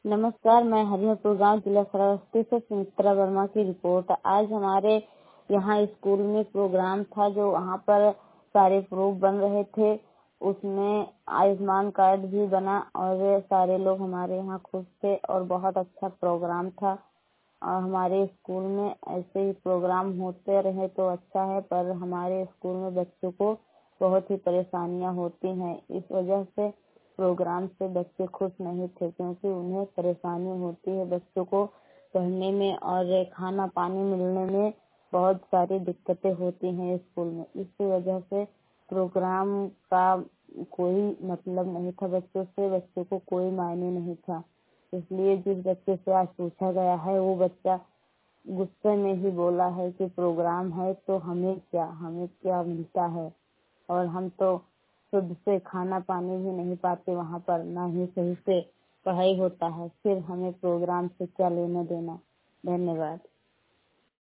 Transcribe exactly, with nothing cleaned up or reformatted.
नमस्कार, मैं हरिहरपुर गांव जिला श्रावस्ती से सुमित्रा वर्मा की रिपोर्ट। आज हमारे यहाँ स्कूल में प्रोग्राम था, जो वहाँ पर सारे प्रूफ बन रहे थे। उसमें आयुष्मान कार्ड भी बना और सारे लोग हमारे यहाँ खुश थे और बहुत अच्छा प्रोग्राम था। और हमारे स्कूल में ऐसे ही प्रोग्राम होते रहे तो अच्छा है, पर हमारे स्कूल में बच्चों को बहुत ही परेशानियाँ होती हैं। इस वजह से प्रोग्राम से बच्चे खुश नहीं थे, क्योंकि उन्हें परेशानी होती है बच्चों को पढ़ने में और खाना पानी मिलने में बहुत सारी दिक्कतें होती हैं स्कूल में। इसी वजह से प्रोग्राम का कोई मतलब नहीं था बच्चों से, बच्चों को कोई मायने नहीं था। इसलिए जिस बच्चे से आज पूछा गया है वो बच्चा गुस्से में ही बोला है कि प्रोग्राम है तो हमें क्या हमें क्या मिलता है, और हम तो शुद्ध से खाना पानी भी नहीं पाते वहाँ पर, ना ही सही से पढ़ाई होता है, फिर हमें प्रोग्राम से क्या लेना देना। धन्यवाद।